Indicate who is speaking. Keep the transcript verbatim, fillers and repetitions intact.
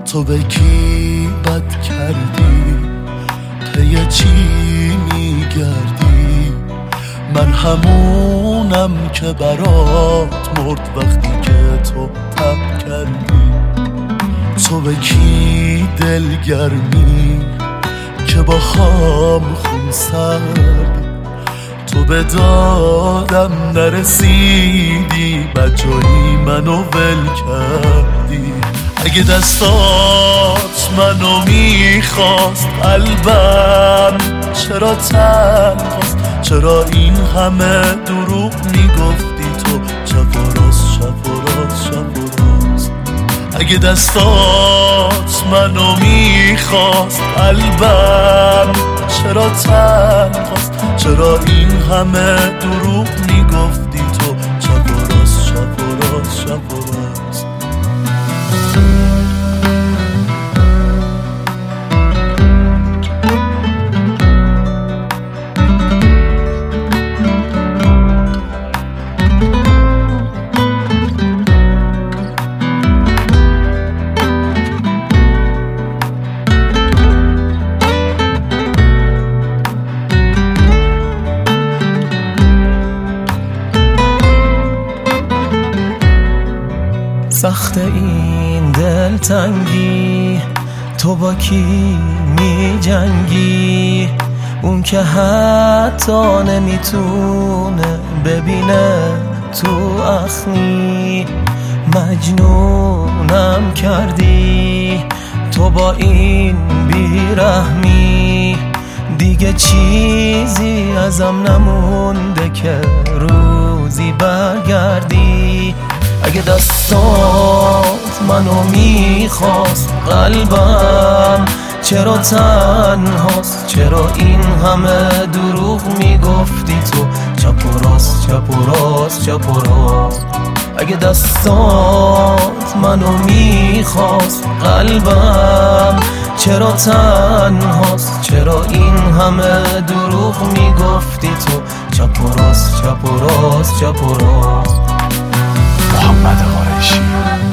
Speaker 1: تو به کی بد کردی؟ پی چی میگردی؟ من همونم که برات مرد وقتی که تو تب کردی. تو به کی دلگرمی که با خام خون سرد؟ تو به دادم نرسیدی بجایی منو ول کردی. اگه دستات منو میخواست قلبم چرا تنهاست؟ چرا این همه دروغ میگفتی تو؟ شب و راست شب و راست شب و راست. اگه دستات منو میخواست قلبم چرا تنهاست؟ چرا این همه دروغ میگفتی تو؟ شب و راست شب و راست شب و راست.
Speaker 2: سخت این دلتنگی، تو با کی می جنگی؟ اون که حتی نمیتونه ببینه تو اخمی. مجنونم کردی تو با این بیرحمی. دیگه چیزی ازم نمونده که روزی برگردی. اگه دستات منو میخواست قلبم چرا تنهاست؟ چرا این همه دروغ میگفتی تو؟ چپ و راست چپ و راست چپ و راست. اگه دستات منو میخواست قلبم چرا تنهاست؟ چرا این همه دروغ میگفتی تو؟ چپ و راست چپ و راست چپ و راست.
Speaker 3: محمد قریشی.